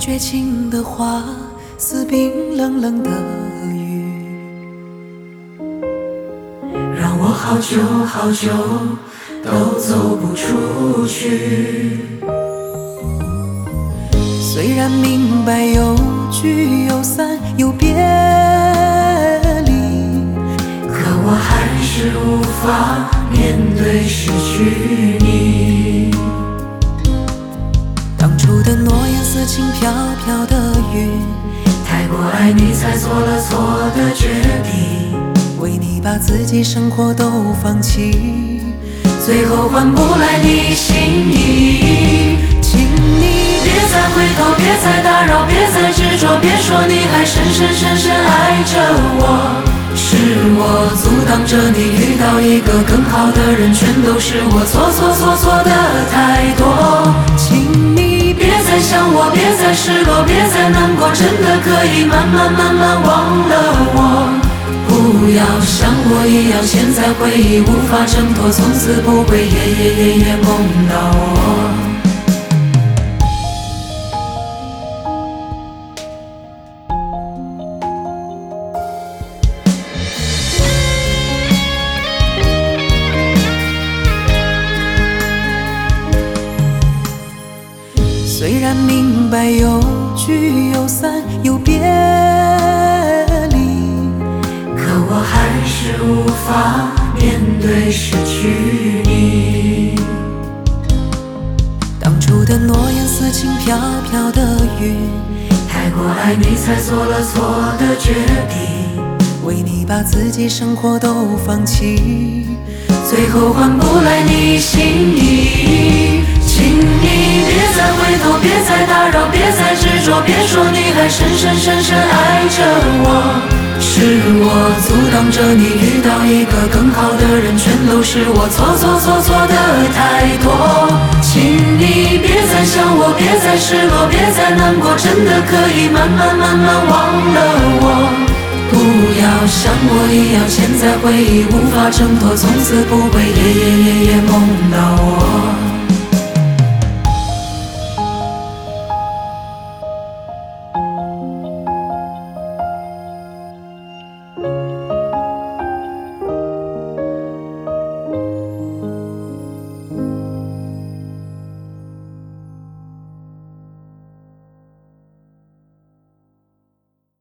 绝情的话，似冰冷冷的雨， 让我好久好久都走不出去。 虽然明白有聚有散有别离， 可我还是无法面对失去你。 当初的诺言似轻飘飘的云， 太过爱你才做了错的决定， 为你把自己生活都放弃， 最后换不来你心意。 请你别再回头，别再打扰，别再执着，别说你还深深深深爱着我。是我阻挡着你遇到一个更好的人，全都是我错的太多。 请你别再想我，别再失落，别再难过，真的可以慢慢忘了我。不要像我一样，现在回忆无法挣脱，从此不会夜梦到我。 虽然明白有聚有散有别离， 可我还是无法面对失去你。 当初的诺言似轻飘飘的云， 太过爱你才做了错的决定， 为你把自己生活都放弃， 最后换不来你心意。请你别再回头，别再打扰，别再执着，别说你还深深爱着我。是我阻挡着你遇到一个更好的人，全都是我错的太多。请你别再想我，别再失落，别再难过，真的可以慢慢忘了我。不要像我一样，现在回忆无法挣脱，从此不会夜梦到我。